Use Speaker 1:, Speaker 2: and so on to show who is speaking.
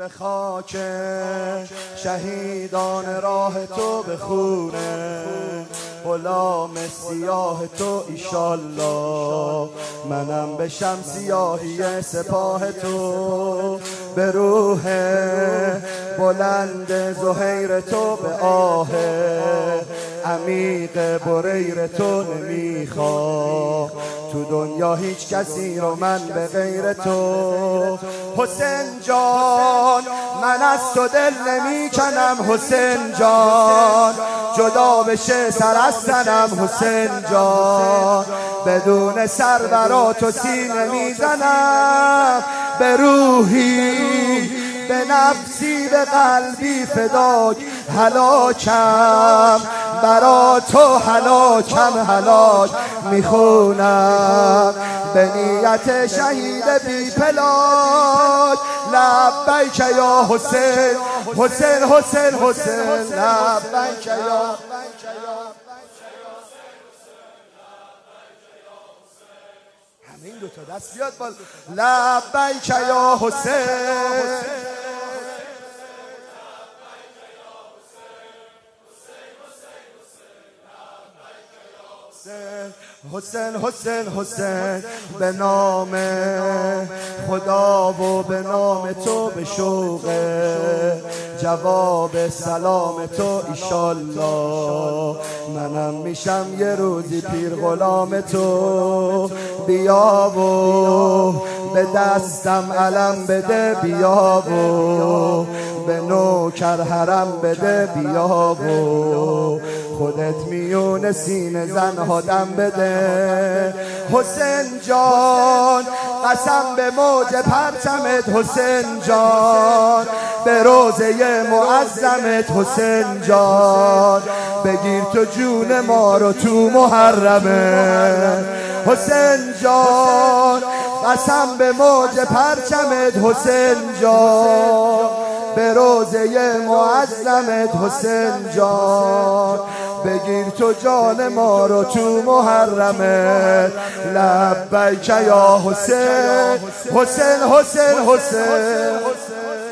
Speaker 1: به خاک شهیدان راه تو بخونه، غلام سیاه تو ایشالله، منم بشم سیاهی سپاه تو، به روح بلند زهیر تو، به آه عمیق بریر تو نمیخواه، تو دنیا هیچ کسی رو من به غیر تو. حسین جان من از تو دل نمیکنم، حسین جان جدا بشه سر از تنم، حسین جان بدون سر برا تو سینه میزنم، به روحی به نفسی به قلبی فداک، هلاکم برا تو، هلاک میخونم به نیت شهید بی پلاک. لبیک یا حسین، حسین حسین حسین، لبیک یا همین دوتا دست بیاد بالا، لبیک یا حسین، حسین حسین حسین، به نام خدا و به نام تو، به شوق جواب سلام تو ایشالله، منم میشم یه روزی پیر غلام تو. بیا و به دستم علم بده، بیا و به نوکر حرم بده، بیا و خودت میون سینه زنها دم بده. حسین جان قسم به موج پرچمت، حسین جان به روزه معظمت، حسین جان بگیر تو جون ما رو تو محرمه. حسین جان قسم به موج پرچمت، حسین جان به روزه معظمت، حسین جان بگیر تو جان ما رو تو محرمت. لبیک یا حسین، حسین حسین حسین.